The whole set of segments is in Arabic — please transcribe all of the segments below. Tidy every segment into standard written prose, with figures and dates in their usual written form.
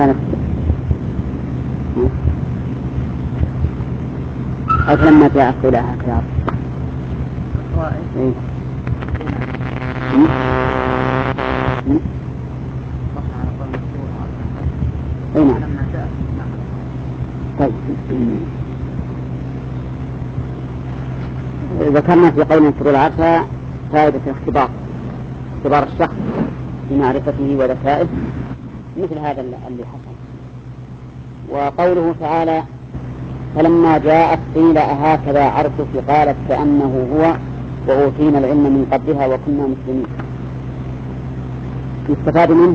لما جاء قولها هكذا طيب ذكرنا في قولنا شروط العرفة فائدة اختبار الشخص بمعرفته وذكائه مثل هذا اللي حصل. وقوله تعالى فلما جاءت قيل أهكذا عرشك قالت كأنه هو وأوتينا العلم من قبلها وكنا مسلمين. يستفاد منه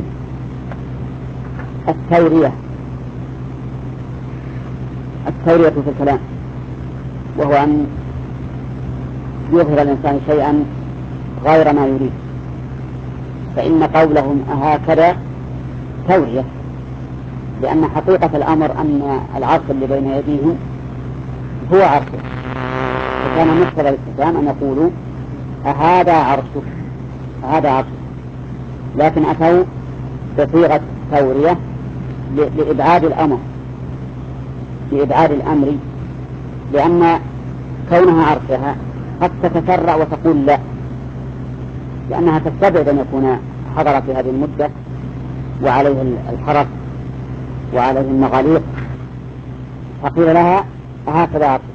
التورية في الكلام، وهو أن يظهر الإنسان شيئا غير ما يريد، فإن قولهم أهكذا تورية، لأن حقيقة الأمر أن العرش اللي بين يديهم هو عرشه، فكان مقتضى الاستفهام أن يقولوا أهذا عرشك، لكن أتوا بصيغة تورية لإبعاد الأمر، لأن كونها عرشها قد تتسرع وتقول لا، لأنها تستبعد أن يكون حضر في هذه المدة وعليه الحرس وعليه المغاليق، فقيل لها هكذا عرش.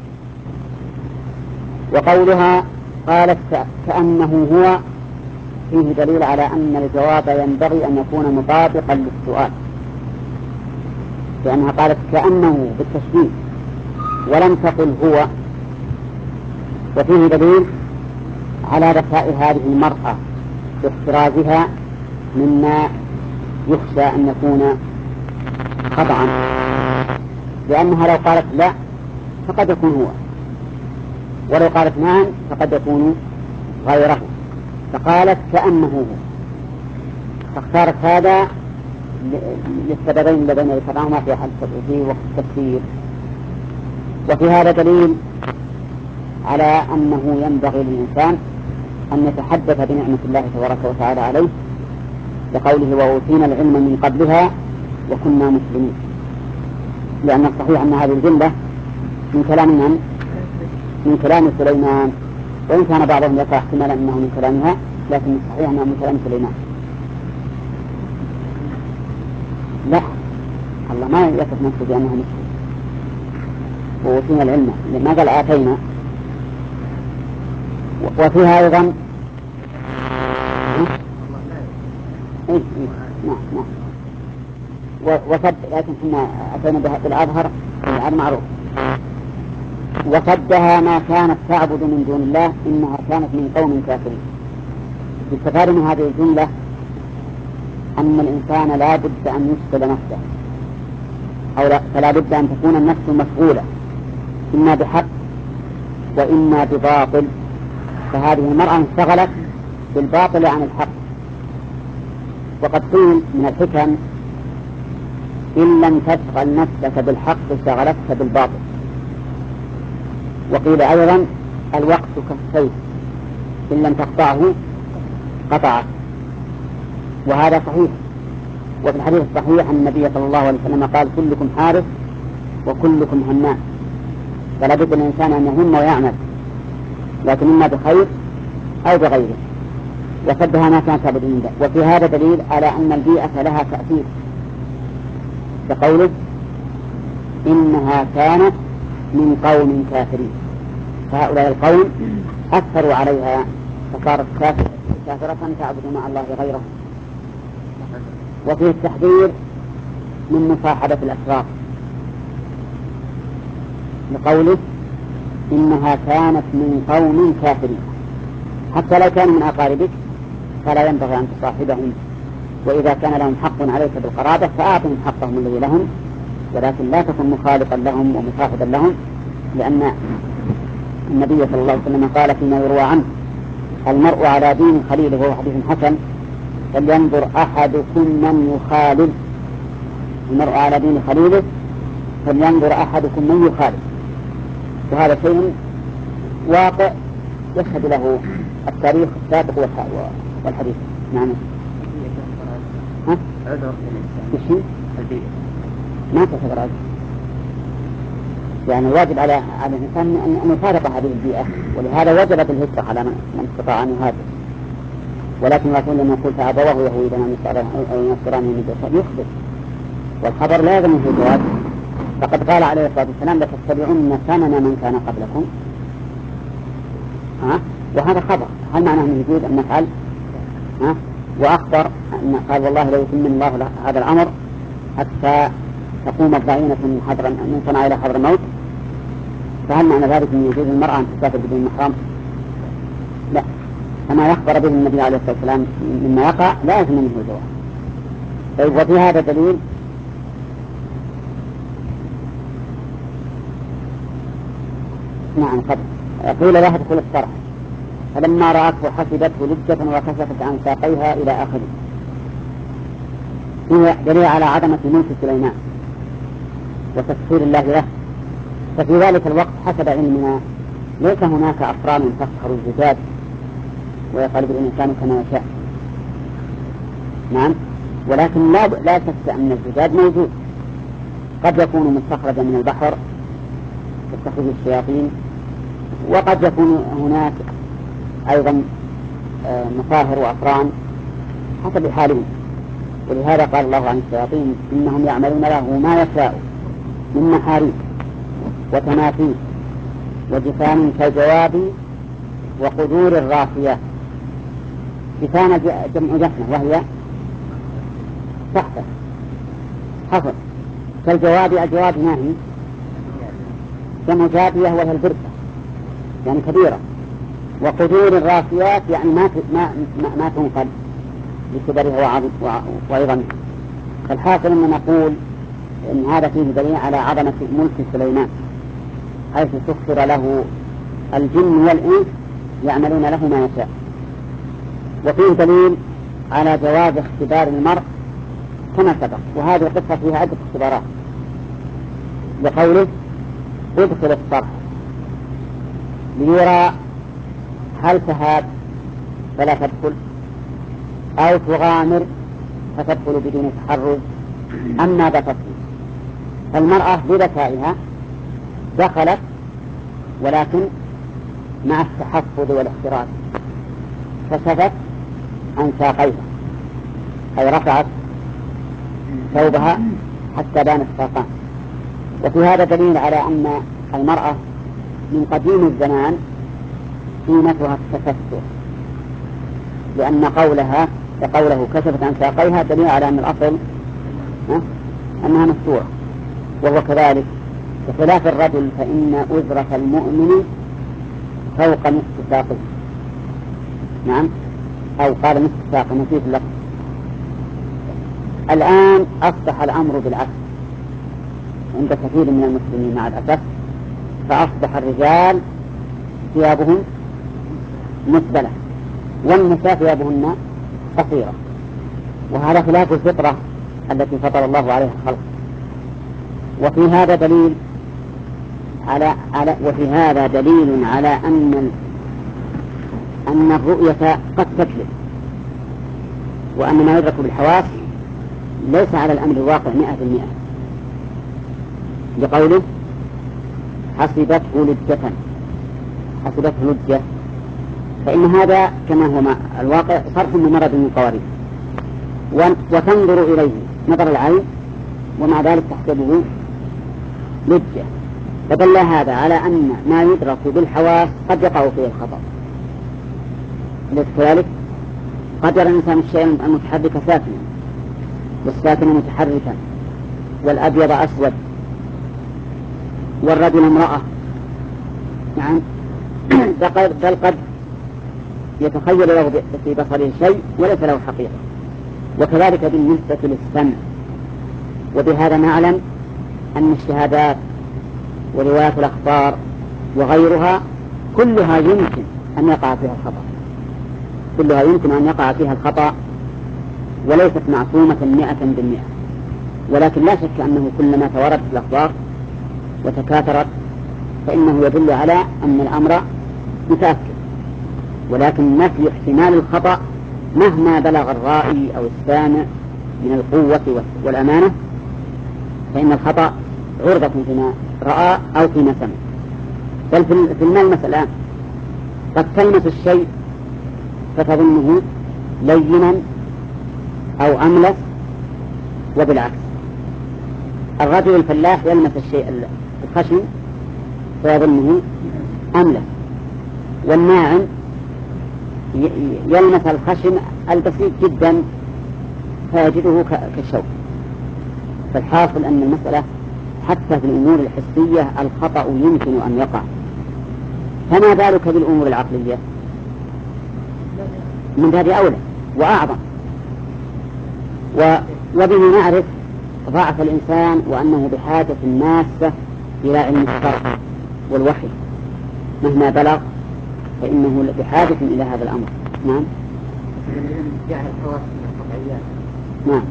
وقولها قالت كأنه هو فيه دليل على أن الجواب ينبغي أن يكون مطابقا للسؤال، لأنها قالت كأنه بالتشبيه ولم تقل هو، وفيه دليل على ذكاء هذه المرأة باحترازها مما يخشى أن يكون خطأ، لأنها لو قالت لا فقد يكون هو، ولو قالت نعم فقد يكون غيره، فقالت كأنه هو، فاختارت هذا للسببين الذين ذكرناهما في وقت التفسير. وفي هذا دليل على أنه ينبغي للإنسان أن يتحدث بنعمة الله تبارك وتعالى عليه، لقوله وأوتينا العلم من قبلها وكنا مسلمين، لأن الصحيح أن هذه الجملة من كلام من؟ من كلام سليمان، وإن كان بعضهم يقع احتمالا أنه من كلامها، لكن الصحيح أنه من كلام سليمان. لا، الله ما يصف نفسه بأنه مسلم، وأوتينا العلم ما قال آتينا. وفيها أيضا نعم وصد، لكن احنا أتينا بالأظهر الآن معروف. وصدها ما كانت تعبد من دون الله إنها كانت من قوم كافرين. يستفاد من هذه الجملة أن الإنسان لا بد أن يشغل نفسه، فلا بد أن تكون النفس مشغولة إما بحق وإما بباطل، فهذه المرأة انشغلت بالباطل عن الحق. وقد قيل من الحكم إن لم تشغل نفسك بالحق شغلتك بالباطل. وقيل أيضا الوقت كالسيف إن لم تقطعه قطعك، وهذا صحيح. وفي الحديث الصحيح أن النبي صلى الله عليه وسلم قال كلكم حارس وكلكم همام، فلا بد الإنسان أن يهم ويعمل، لكن إما بخير أو بغيره. وصدها ما كانت تعبد من دون. وفي هذا دليل على أن البيئة لها تأثير، كقوله إنها كانت من قوم كافرين، فهؤلاء القوم أثروا عليها فصارت كافرة تعبد مع الله غيره. وفيه التحذير من مصاحبة الأشرار، لقوله إنها كانت من قوم كافرين، حتى لو كانوا من أقاربك فلا ينبغي أن تصاحبهم، وإذا كان لهم حق عليك بالقرابة فأعطهم حقهم الذي لهم، ولكن لا تكن مخالطا لهم ومصاحبا لهم، لأن النبي صلى الله عليه وسلم قال فيما يروى عنه المرء على دين خليله، وهو حديث حسن، فلينظر أحدكم من يخالل. المرء على دين خليله فلينظر أحدكم من يخالل، وهذا شيء واقع يشهد له التاريخ السابق والحديث. نعم. عذر للإنسان البيئة ما تعتبر عذر، يعني واجب على الإنسان أن يفارق هذه البيئة، ولهذا وجبت الهجرة على من استطاع أن يهاجر. ولكن الرسول لما يقول فأبواه يهودان أو ينصران يخبر، والخبر لا يلزم فيه الجواز. فقد قال عليه الصلاة والسلام لتتبعن سنن من كان قبلكم، وهذا خبر. هل معناه أنه يجوز أن نفعل؟ وأخبر أن قال والله لو يتم الله هذا الأمر حتى تقوم الضعينة من صنعاء إلى حضر الموت، فهل معنى ذلك أن يجوز المرأة أن تسافر بدون محرم؟ لا، كما يخبر به النبي عليه الصلاة والسلام مما يقع لا يلزم منه الجواز. طيب، وفي هذا دليل قد قيل لها ادخل الصرح، فلما رأته حسبته لجة وكشفت عن ساقيها إلى آخره. فيه دليل على عظمة ملك سليمان وتسخير الله له. ففي ذلك الوقت حسب علمنا ليس هناك أفران تسخر الزجاج ويقلب الإنسان كما يشاء، نعم، ولكن لا شك أن الزجاج موجود، قد يكون مستخرجا من البحر تستخرج الشياطين، وقد يكون هناك أيضا مصاهر وأفران حسب حالهم. ولهذا قال الله عن الشياطين إنهم يعملون له ما يشاء من محاريب وتماثيل وجفان كالجواب وقدور الراسيات. جفان جمع جفنة وهي تحت حفر، كالجواب أجواب ما هي جمع جابية وهي البركة يعني كبيرة، وقدور الراسيات يعني ما تنقل بكبرها وعظمها. فالحاصل أن نقول إن هذا فيه دليل على عظمة ملك سليمان، حيث سخر له الجن والإنس يعملون له ما يشاء. وفيه دليل على جواز اختبار المرء كما سبق، وهذه القصة فيها عدة اختبارات، لقوله ادخل الصرح ليرى هل تهاب فلا تدخل أو تغامر فتدخل بدون تحرز أم ماذا تفعل. فالمرأة بذكائها دخلت، ولكن مع التحفظ والاحتراز، كشفت عن ساقيها أي رفعت ثوبها حتى بانت ساقان. وفي هذا دليل على أن المرأة من قديم الزمان قيمتها التستر، لأن قوله كشفت عن ساقيها دليل على أن الأصل أنها مستورة. وهو كذلك بخلاف الرجل فإن أزرة المؤمن فوق نصف ساقه، نعم، أو قال نصف ساقه نسيت اللفظ. الآن أصبح الأمر بالعكس عند كثير من المسلمين مع الأسف، فأصبح الرجال ثيابهم مسبلة والنساء ثيابهن قصيرة، وهذا خلاف الفطرة التي فطر الله عليها الخلق. وفي هذا دليل على أن الرؤية قد تكذب، وأن ما يدرك بالحواس ليس على الأمر الواقع 100%، لقوله حسبته لجة، فإن هذا كما هو الواقع صرف ممرد من قوارير، وتنظر إليه نظر العين ومع ذلك تحسبه لجة، فدل هذا على أن ما يدرك بالحواس قد يقع فيه الخطأ. لذلك قد يرى الإنسان الشيء المتحرك ساكنا والساكن متحركا والأبيض أسود والرجل امرأة، نعم، بل قد يتخيل له في بصره شيء وليس له حقيقة. وكذلك بالنسبة للسمع. وبهذا نعلم أن الشهادات وروايات الأخبار وغيرها كلها يمكن أن يقع فيها الخطأ، وليست معصومة 100%. ولكن لا شك أنه كلما توردت الأخبار وتكاثرت فإنه يدل على أن الأمر متأكد. ولكن نفي احتمال الخطأ مهما بلغ الرائي أو السامع من القوة والأمانة فإن الخطأ عرضة فيما رأى أو فيما سمع. بل في الملمس الآن قد تلمس الشيء فتظنه لينا أو أملس، وبالعكس الرجل الفلاح يلمس الشيء الخشن فيظنه أملس، والناعم يلمس الخشن البسيط جدا فيجده كالشوك. فالحاصل أن المسألة حتى في الأمور الحسية الخطأ يمكن أن يقع، فما بالك بالأمور العقلية؟ من باب أولى وأعظم. وبه نعرف ضعف الإنسان وأنه بحاجة ماسة إلى علم الشرع والوحي مهما بلغ، فإنه بحاجة إلى هذا الأمر. نعم. نعم.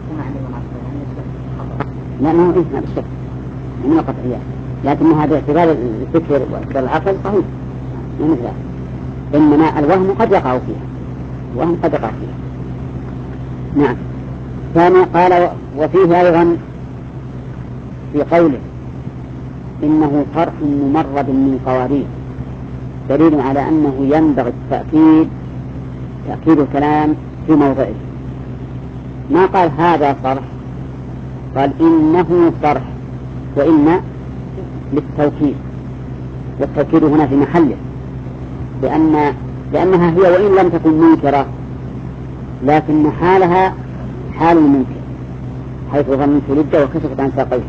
لا ما هو إيه بالشك من القطعيات، لكنها باعتبار الفكر واعتبار العقل صحيح مثل هذا. إنما الوهم قد يقع فيها، الوهم قد يقع فيها. نعم. ثاني قال وفيه أيضا في قوله إنه صرف ممرد من قوارير دليل على أنه ينبغي تأكيد الكلام في موضعه. ما قال هذا صرف، قال إنه صرف، وإن للتوكيد، والتوكيد هنا في محله، لأنها هي وإن لم تكن منكرة لكن حالها حال المنكر حيث ظننت لجة وكشفت عن ساقيه.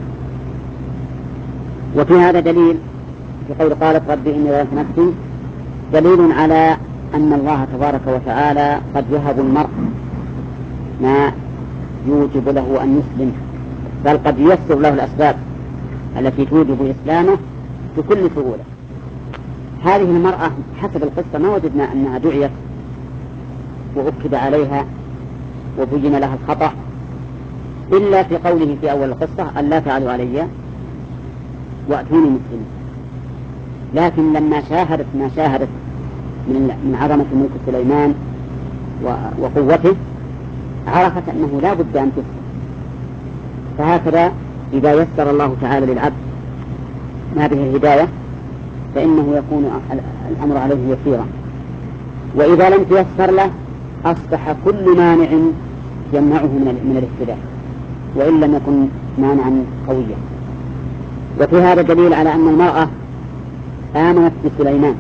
وفي هذا دليل في قول قالت ربي إني ظلمت نفسي دليل على أن الله تبارك وتعالى قد يهب المرء ما يوجب له أن يسلم، بل قد ييسر له الأسباب التي توجب إسلامه بكل سهولة. هذه المرأة حسب القصة ما وجدنا أنها دعيت وأكد عليها وبين لها الخطأ إلا في قوله في أول القصة ألا تعلوا علي وأتوني مسلمين. لكن لما شاهدت ما شاهدت من عظمة ملك سليمان وقوته عرفت أنه لا بد أن تسلم. فهكذا إذا يسر الله تعالى للعبد ما به الهداية فإنه يكون الأمر عليه يسيرا، وإذا لم تيسر له أصبح كل مانع يمنعه من الاهتداء وإن لم يكن مانعا قويا. وفي هذا دليل على أن المرأة آمنت بسليمان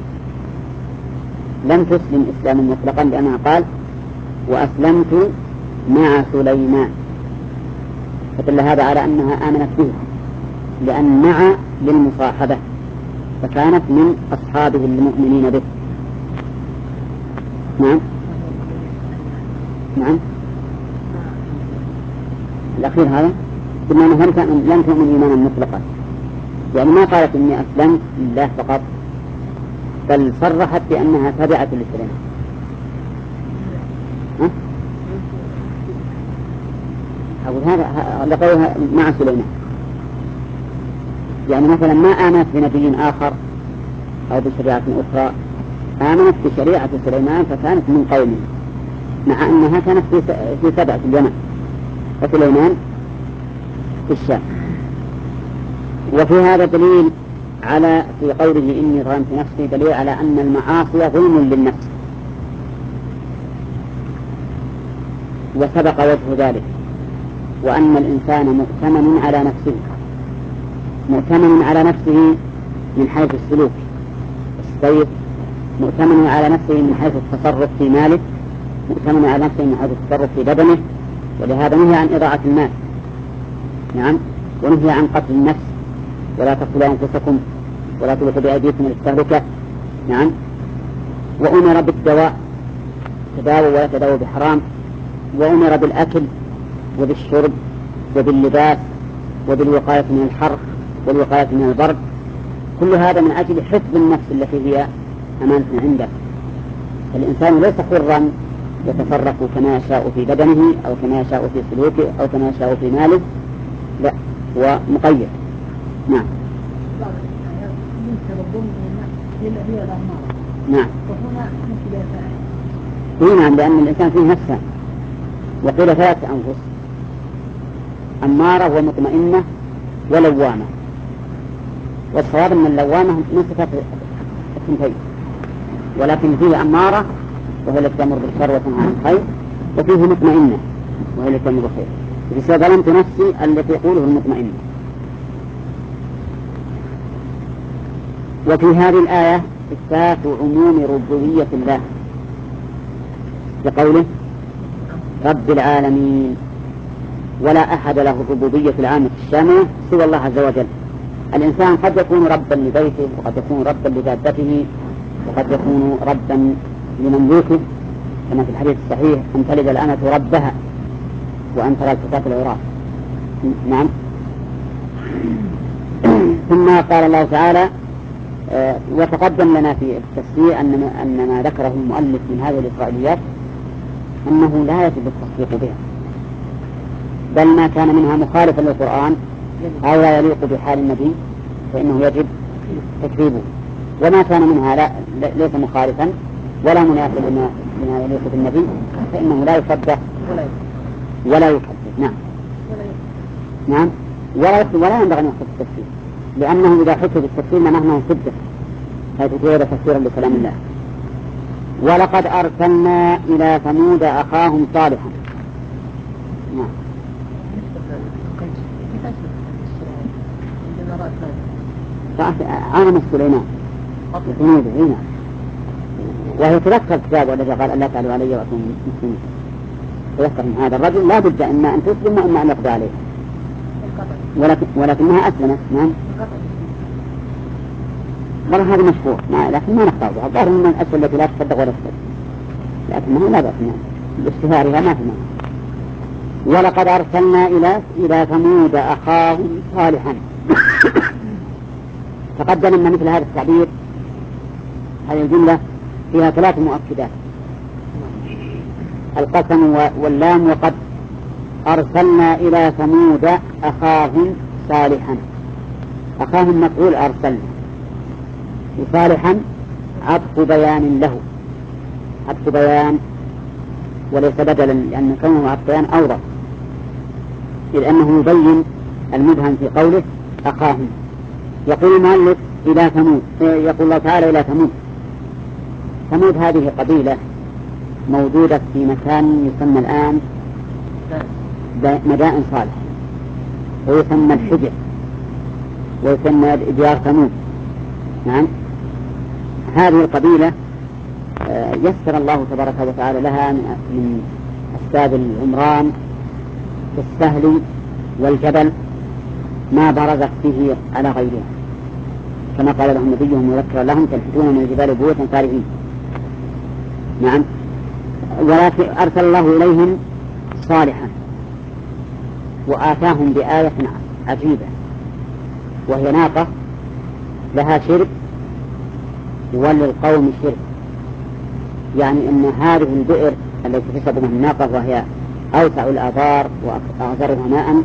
لم تسلم إسلاما مطلقا، لأنها قال وأسلمت مع سليمان، فدل هذا على أنها آمنت به، لأن مع للمصاحبة فكانت من أصحابه المؤمنين به. نعم. نعم. الأخير هذا ثم لم تؤمن إيمانا مطلقا، يعني ما قالت إني أسلمت لله فقط، بل صرحت بأنها تبعت لسليمان. أقول هذا قولها مع سليمان، يعني مثلا ما آمنت بنبي آخر أو بشريعة أخرى، آمنت بشريعة سليمان فكانت من قومه، مع أنها كانت في سبعة اليمن وسليمان في الشام. وفي هذا دليل على في قوله إني ظلمت نفسي دليل على أن المعاصي ظلم للنفس، وسبق وجه ذلك، وأن الإنسان مؤتمن على نفسه، مؤتمن على نفسه من حيث السلوك السيء، مؤتمن على نفسه من حيث التصرف في ماله، مؤتمن على نفسه من حيث التصرف في بدنه، ولهذا نهي عن إضاعة المال. نعم. ونهي عن قتل النفس ولا تقتلوا أنفسكم ولا تلقوا بأيديكم إلى التهلكة. نعم. وأمر بالدواء تداووا ولا تداووا بحرام، وأمر بالأكل وبالشرب وباللباس وبالوقاية من الحر والوقاية من البرد، كل هذا من أجل حفظ النفس التي هي أمانة عنده. الإنسان ليس حرا يتصرف كما يشاء في بدنه أو كما يشاء في سلوكه أو كما يشاء في ماله، لا، هو مقيد. نعم. نعم. نعم، لأن الإنسان فيه نفسه، وقيل ثلاث أنفس، أمارة ومطمئنة ولوامة. والصواب أن اللوامة نصفت الثنتين، ولكن فيه أمارة وهي التي تأمر بالشر وتنهى عن الخير، وفيه مطمئنة وهي التي تأمر بالخير. في ظلمت نفسي التي يقوله المطمئنة. وفي هذه الآية إثبات عموم ربوبية الله بقوله رب العالمين، ولا أحد له الربوبية العامة الشاملة سوى الله عز وجل. الإنسان قد يكون ربا لبيته، وقد يكون ربا لدابته، وقد يكون ربا لمملوكه، كما في الحديث الصحيح أن تلد الأمة ربها وأن ترى الفتاة العراة. نعم. ثم قال الله تعالى وتقدم لنا في التفسير أن ما ذكره المؤلف من هذه الإسرائيليات أنه لا يجب التصديق بها، بل ما كان منها مخالفا للقرآن أو لا يليق بحال النبي فإنه يجب تكذيبه، وما كان منها ليس مخالفا ولا منافق لما يليق بالنبي فإنه لا يصدق ولا يكذب. نعم. نعم. ولا ينبغي أن يحدث التفسير، لأنه إذا حدث التفسير معناه صدق، حيث غير تفسيرا لكلام الله. ولقد أرسلنا إلى ثمود أخاهم صالحا. نعم. عالم سليمان ثمود هنا، وهي تذكر الكتاب الذي قال ألا تعلوا علي وأتوا مسلمين. تذكر من هذا الرجل لا بد إما أن تسلم وإما أن يقضى عليه، ولكنها أسلمت. نعم. والله هذا مشهور لكن ما نختاره. الظاهر من الأسئلة التي لا تصدق ولا تصدق، لكنها لا بأس باشتهارها ما في مانع. ولقد أرسلنا إلى ثمود أخاهم صالحا. تقدم أن مثل هذا التعبير هذه الجملة فيها 3 مؤكدات: القسم واللام. وقد أرسلنا إلى ثمود أخاهم صالحا. أخاهم مفعول أرسلنا، وصالحا عطف بيان له، عطف بيان وليس بدلا، لأن كونه عطف بيان أوضح، إذ أنه يبين المبهم في قوله أخاهم. يقول المؤلف إلى ثمود، يقول الله تعالى إلى ثمود. ثمود هذه قبيلة موجودة في مكان يسمى الآن مدائن صالح، ويسمى الحجر، ويسمى ديار ثمود. نعم. هذه القبيلة يسر الله تبارك وتعالى لها من أسباب العمران في السهل والجبل ما برزت به على غيرها، كما قال لهم نبيهم مذكرا لهم تنحتون من الجبال بيوتا فارهين. نعم. ولكن أرسل الله إليهم صالحا وآتاهم بآية عجيبة، وهي ناقة لها شرب وللقوم شرب، يعني أن هذه البئر التي تشرب منها الناقة وهي أوسع الآبار وأعذرها ماء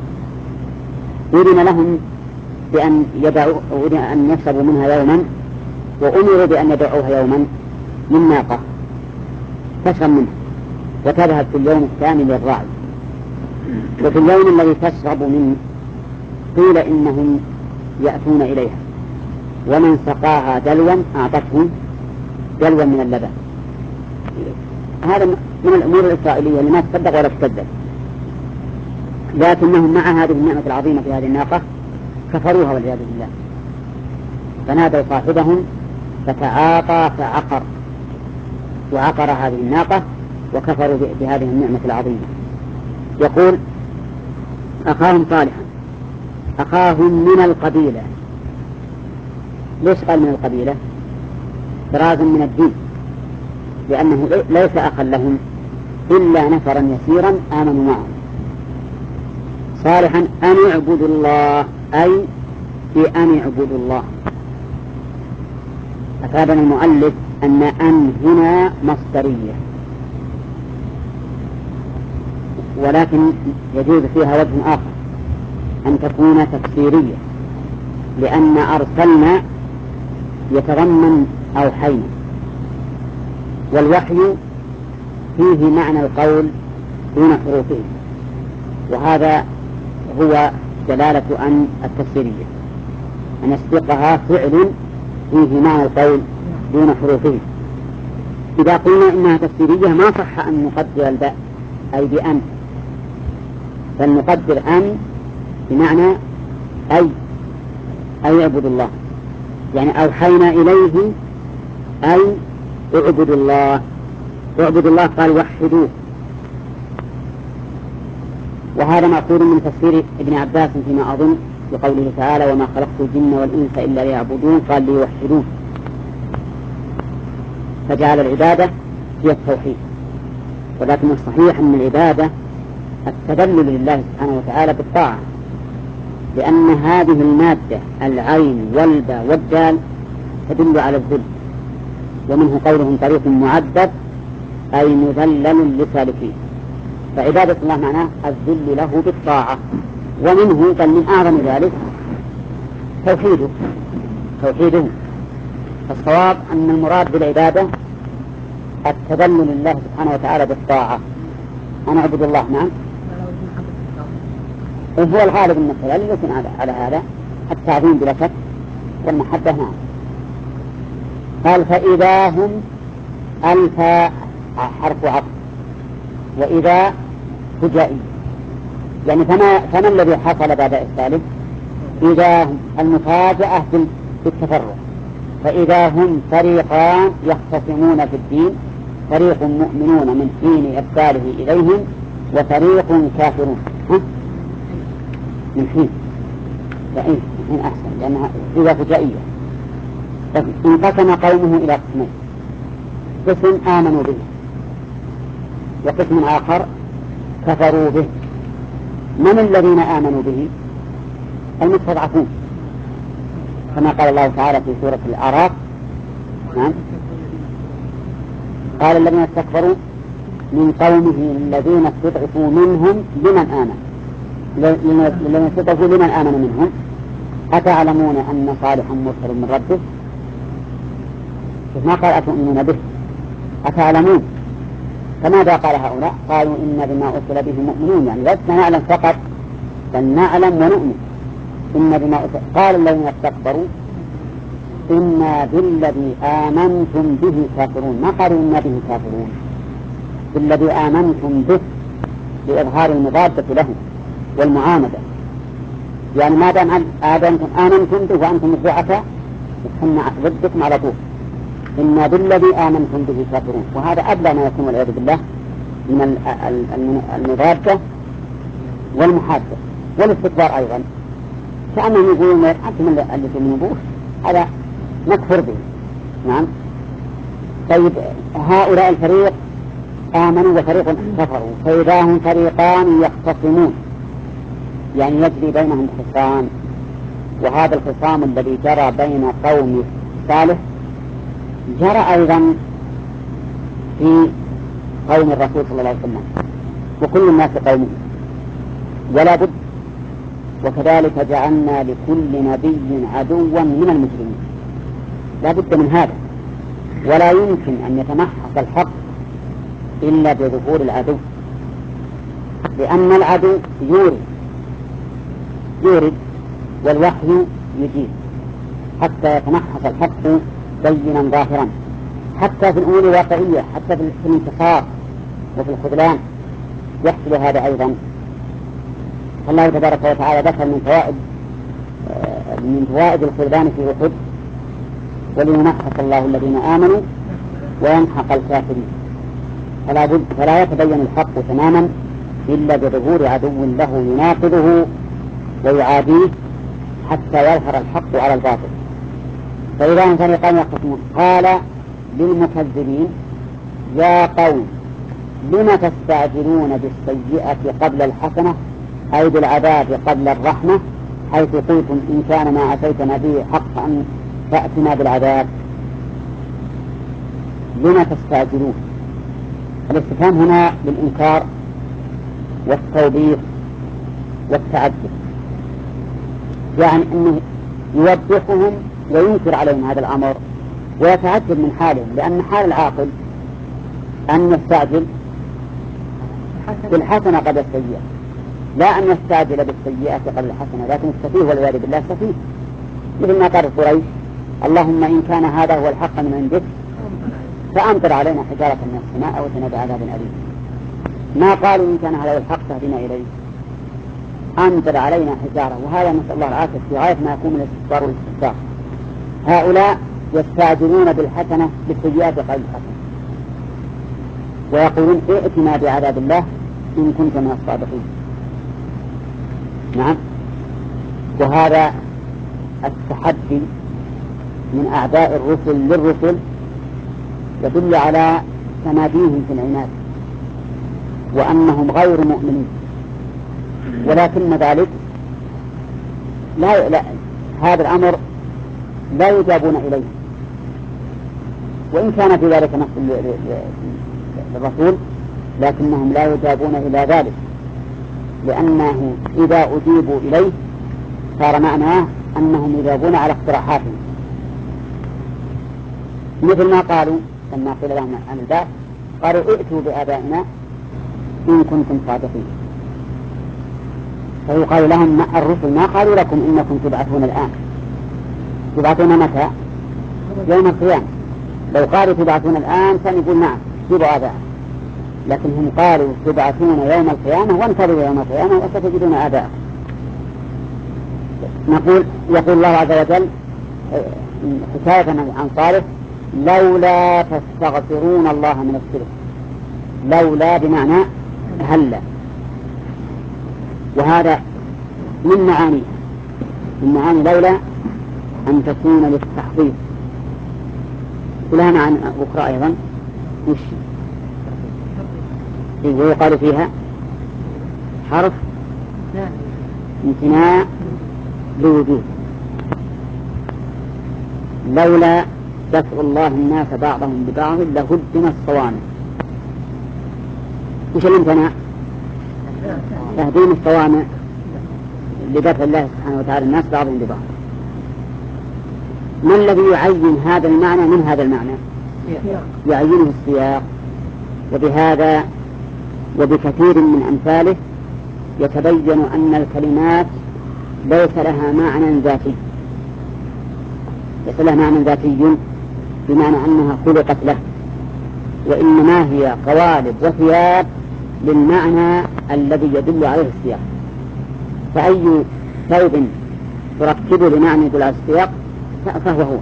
أذن لهم بأن يشربوا منها يوما، وأمروا بأن يدعوها يوما من ناقة تشرب منها وتذهب في اليوم الثاني للراعي. وفي اليوم الذي تشرب منه قيل إنهم يأتون إليها، ومن سقاها دلوا أعطته دلوا من اللبن. هذا من الأمور الإسرائيلية اللي ما تصدق ولا تكذب، لكنهم مع هذه النعمة العظيمة في هذه الناقة كفروها والعياذ بالله، فنادوا صاحبهم فتعاطى فعقر، وعقر هذه الناقة وكفروا بهذه النعمة العظيمة. يقول أخاهم صالحا، أخاهم من القبيلة. ليش قال من القبيلة؟ طرازا من الدين، لأنه ليس أخا لهم إلا نفرا يسيرا آمنوا معه. صالحا أن اعبدوا الله، أي بأن اعبدوا الله. أفادنا المؤلف أن هنا مصدرية، ولكن يجوز فيها وجه آخر أن تكون تفسيرية، لأن أرسلنا يتضمن أوحينا، والوحي فيه معنى القول دون حروفه، وهذا هو دلالة أن التفسيرية، أن يسبقها فعل فيه معنى القول دون حروفه. إذا قلنا إنها تفسيرية ما صح أن نقدر الباء أي بأن، بل نقدر أن بمعنى أي اعبد الله، يعني أوحينا إليه أي اعبد الله. اعبد الله قال وحدوه، وهذا مأخوذ من تفسير ابن عباس فيما أظن بقوله تعالى وما خلقت الجن والإنس إلا ليعبدون، قال ليوحدون، فجعل العبادة هي التوحيد. ولكن الصحيح أن العبادة التذلل لله سبحانه وتعالى بالطاعة، لأن هذه المادة العين والباء والدال تدل على الذل، ومنه قولهم طريق معدد أي مذلل لسالكين، فعبادة الله معناه الذل له بالطاعة. ومنه بل من أعظم ذلك توحيده. فالصواب أن المراد بالعبادة التذلل لله سبحانه وتعالى بالطاعة، أنا أعبد الله. نعم، هو الغالب من التذلل، لكن على هذا التعظيم بلا شك والمحبة. نعم. قال فإذا هم الفاء حرف عطف، وإذا فجائي، يعني فما الذي حصل بعد الثالث؟ إذا هم المفاجأة بالتفرق، فإذا هم فريقان يختصمون في الدين، فريق مؤمنون من حين إرساله إليهم وفريق كافرون. من حين أحسن، لأنها إذا فجائية. انقسم قومه إلى قسمين، قسم آمنوا به وقسم آخر كفروا به. من الذين آمنوا به؟ المستضعفون، كما قال الله تعالى في سورة الأعراف. نعم، قال الذين استكبروا من قومه الذين استضعفوا منهم لمن آمن، الذين استضعفوا لمن آمن منهم أتعلمون أن صالحا مرسل من ربه؟ ما قال أتؤمنون به، أتعلمون. فماذا قال هؤلاء؟ قالوا إنا بما أرسل به مؤمنون، يعني لسنا نعلم فقط بل نعلم ونؤمن. إن بما أرسل. قال الذين استكبروا إنا بالذي آمنتم به كافرون، ما قالوا إنا به كافرون، بالذي آمنتم به لإظهار المضادة لهم والمعاندة، يعني ما دام آمنتم به وأنتم الضعفاء كنا ضدكم على طول. إنا بالذي آمنتم به كافرون، وهذا أبلغ ما يكون والعياذ بالله من المضادة والمحادة والاستكبار أيضا، كأنهم يقولون أنتم اللي تؤمنوا به هذا نكفر به. نعم. طيب هؤلاء الفريق آمنوا وفريق كفروا، فإذا هم فريقان يختصمون، يعني يجري بينهم خصام، وهذا الخصام الذي جرى بين قوم صالح جرى أيضا في قوم الرسول صلى الله عليه وسلم وكل الناس قومه، ولا بد. وكذلك جعلنا لكل نبي عدوا من المجرمين، لا بد من هذا، ولا يمكن أن يتمحص الحق إلا بظهور العدو، لأن العدو يورد والوحي يجيب حتى يتمحص الحق بينا ظاهرا، حتى في الأمور الواقعية، حتى في الانتصار وفي الخذلان يحصل هذا أيضا. الله تبارك وتعالى ذكر من فوائد الخذلان في أحد وليمحص الله الذين آمنوا ويمحق الكافرين، فلا يتبين الحق تماما إلا بظهور عدو له يناقضه ويعاديه حتى يظهر الحق على الباطل. فإذا هم فريقان يختصمون قال للمكذبين يا قوم لم تستعجلون بالسيئة قبل الحسنة، أي بالعذاب قبل الرحمة، حيث قلتم إن كان ما أتيتنا به حق أن تأتنا بالعذاب. لم تستعجلون، الاستفهام هنا للإنكار والتوبيخ والتعجب، يعني أنه يوبخهم وينكر عليهم هذا الأمر ويتعجب من حالهم، لأن حال العاقل أن يستعجل بالحسنة قبل السيئة، لا أن يستعجل بالسيئة قبل الحسنة، لكن السفيه والعياذ بالله سفيه، مثل ما قال قريش: اللهم إن كان هذا هو الحق من عندك فأمطر علينا حجارة من السماء أو ائتنا بعذاب أليم. ما قالوا إن كان هذا هو الحق فاهدنا إليه، أمطر علينا حجارة. وهذا نسأل الله العافية في غاية ما يكون من الاستكبار والاستكبار. هؤلاء يستعجلون بالحسنة بالسيئات قبل الحسنة، ويقولون ائتنا بعذاب الله إن كنت من الصادقين. نعم. وهذا التحدي من أعداء الرسل للرسل يدل على تماديهم في العناد وأنهم غير مؤمنين، ولكن ذلك لا هذا الأمر لا يجابون إليه، وإن كان في ذلك نص للرسول لكنهم لا يجابون إلى ذلك، لأنه إذا أجيبوا إليه صار معناه أنهم يجابون على اقتراحاتهم، مثل ما قالوا لما قيل لهم عن البعث قالوا ائتوا بآبائنا إن كنتم صادقين. فيقال لهم الرسل ما قالوا لكم إنكم تبعثون الآن، تبعثون متى؟ يوم القيامة. لو قالوا تبعثون الآن فنقول نعم جيبوا آبائنا، لكن هم قالوا تبعثون يوم القيامة وانتظروا يوم القيامة وستجدون آباءكم. يقول الله عز وجل حكاية عن صالح: لولا تستغفرون الله من الشرك. لولا بمعنى هلا، وهذا من معاني لولا أن تكون للتحقيق، ولها معاني أخرى أيضا. ويقال فيها حرف امتناع لوجود. لولا دفع الله الناس بعضهم ببعض لهدم الصوامع. وش الامتناع؟ تهديم الصوامع لدفع الله سبحانه وتعالى الناس بعضهم ببعض. ما الذي يعين هذا المعنى من هذا المعنى؟ يعينه السياق. وبهذا وبكثير من أمثاله يتبين أن الكلمات ليس لها معنى ذاتي، ليس لها معنى ذاتي بمعنى أنها خلقت له، وإنما هي قوالب وثياب للمعنى الذي يدل عليه السياق. فأي ثوب تركبه لمعنى يدل على السياق فهو هو.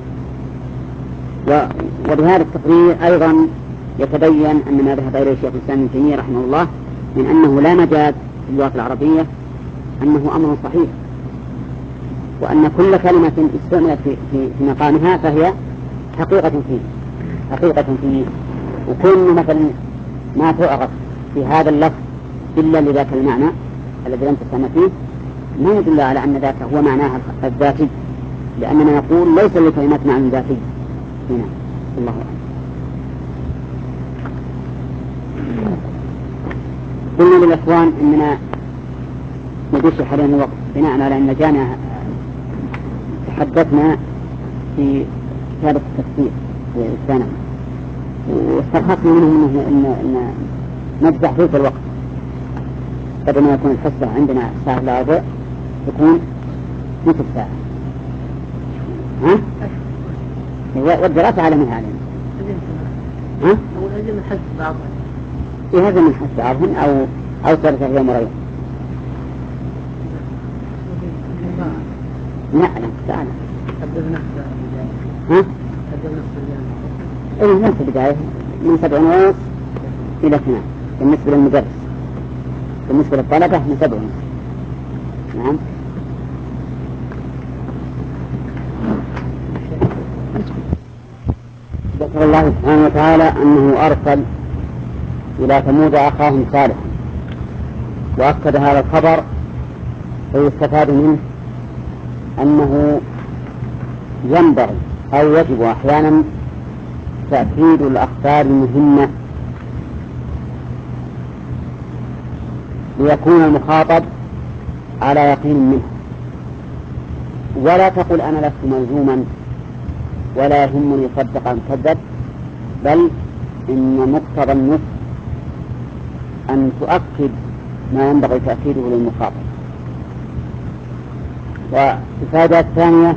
وبهذا التقرير أيضا يتبين أن ما ذهب إليه الشيخ الإسلام ابن تيمية رحمه الله من أنه لا مجاز في اللغة العربية أنه أمر صحيح، وأن كل كلمة استعملت في مقامها فهي حقيقة فيه، وكل مثلا ما تعرف في هذا اللفظ إلا لذاك المعنى الذي لم تستعمل فيه ما يدل على أن ذاك هو معناها الذاتي، لأننا نقول ليس للكلمات معنى ذاتي هنا. الله أعلم. قلنا للإخوان إننا ندش حاليا الوقت بناء على أن جانا تحدثنا في كتابة التفسير في السنة، واسترخصنا منهم إن نمزح فيه الوقت، بدل ما يكون الحصة عندنا الساعة 4 تكون نصف ساعة. ها؟ والدراسة على منها علينا. ها؟ أو هذا من حس بعضهم. إيه هذا من حس بعضهم أو ثلاثة أيام ورا يوم. نعلم تعالى. ها؟ إيه نفس البداية من 7:30 إلى 2 بالنسبة للمدرس، بالنسبة للطلبة من 7:30. نعم. ذكر الله سبحانه وتعالى أنه أرسل إلى ثمود أخاهم صالحا، وأكد هذا الخبر فيستفاد منه أنه ينبغي أو يجب أحيانا تأكيد الأخبار المهمة ليكون المخاطب على يقين منه، ولا تقل أنا لست ملزوما ولا يهمني صدق أم كذب، بل إن مقتضى النصح أن تؤكد ما ينبغي تأكيده للمخاطب. والفائدة الثانية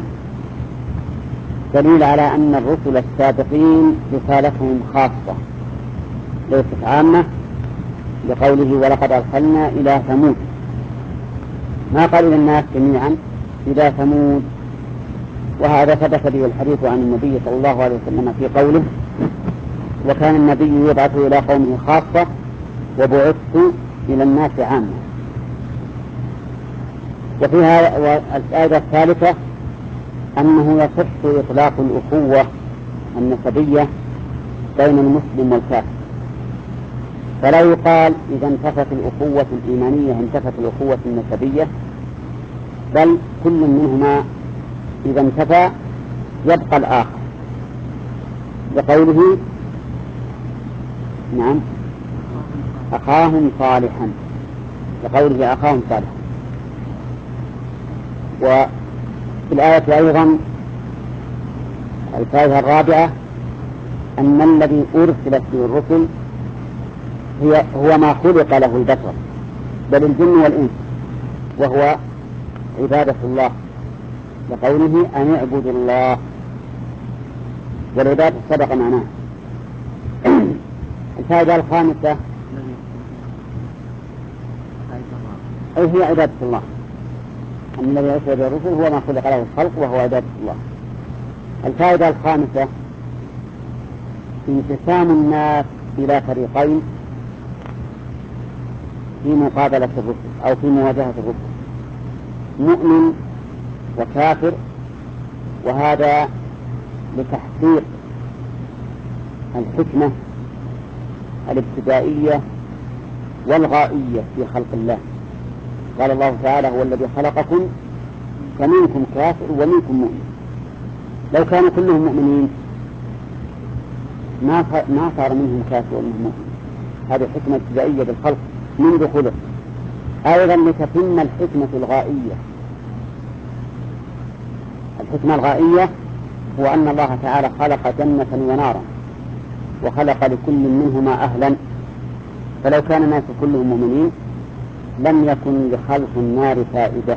دليل على أن الرسل السابقين رسالتهم خاصة ليست عامة، لقوله ولقد أرسلنا إلى ثمود، ما قال إلى الناس جميعا، إلى ثمود. وهذا ثبت به الحديث عن النبي صلى الله عليه وسلم في قوله وكان النبي يبعث إلى قومه خاصة وبعثت إلى الناس عامة. وفيها الفائدة الثالثة أنه يصح إطلاق الأخوة النسبية بين المسلم والكافر، فلا يقال إذا انتفت الأخوة الإيمانية انتفت الأخوة النسبية، بل كل منهما إذا انتفى يبقى الآخر، لقوله نعم أخاهم صالحا، لقوله أخاهم صالحا. وفي الآية أيضا الفائدة الرابعة أن الذي أرسلت به الرسل هو ما خلق له البشر بل الجن والإنس، وهو عبادة الله، لقوله أن اعبدوا الله، والعبادة سبق معناه. الفائدة الخامسة أي هي عبادة الله، أن الذي أرسل به الرسل هو ما خلق له الخلق وهو عبادة الله. الفائدة الخامسة انقسام الناس إلى فريقين في مقابلة الرسل أو في مواجهة الرسل، مؤمن وكافر، وهذا لتحقيق الحكمة الابتدائية والغائية في خلق الله. قال الله تعالى هو الذي خلقكم فمنكم كافر ومنكم مؤمن. لو كانوا كلهم مؤمنين ما صار منهم كافر ومنهم مؤمن. هذه حكمة ابتدائية بالخلق منذ خلق. أيضا لتتم الحكمة الغائية. الحكمة الغائية هو أن الله تعالى خلق جنة ونارا وخلق لكل منهما أهلا، فلو كان الناس كلهم مؤمنين لم يكن لخلق النار فائدة.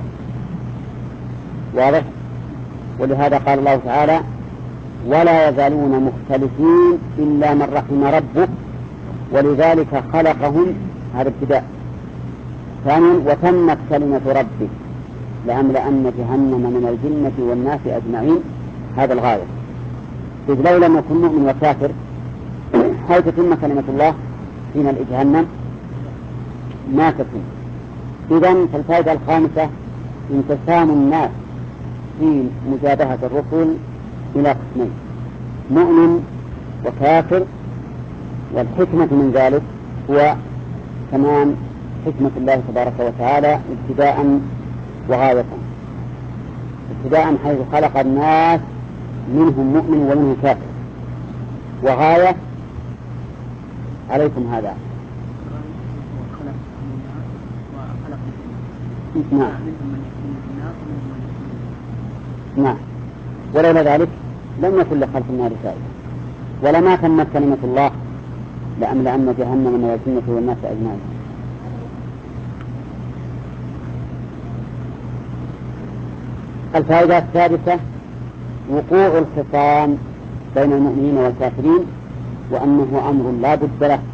واضح؟ ولهذا قال الله تعالى ولا يزالون مختلفين إلا من رحم ربك ولذلك خلقهم. هذا ابتداء. ثانيا وتمت كلمة ربك لأملأن جهنم من الجنة والناس أجمعين. هذا الغاية، إذ لو لم يكن مؤمن وكافر هل تتم كلمة الله في ملء جهنم؟ ما تتم. إذن فالفائدة الخامسة انقسام الناس في مجابهة الرسل إلى قسمين، مؤمن وكافر، والحكمة من ذلك هو تمام حكمة الله تبارك وتعالى ابتداء وغاية. ابتداء حيث خلق الناس منهم مؤمن ومنهم كافر، وغاية عليكم هذا. نعم. ولولا ذلك لم يكن لخلق النار فائدة ولما تمت كلمة الله لأملأن جهنم من الجنة والناس أجمعين. الفائدة السادسة وقوع الخصام بين المؤمنين والكافرين، وأنه أمر لا بد له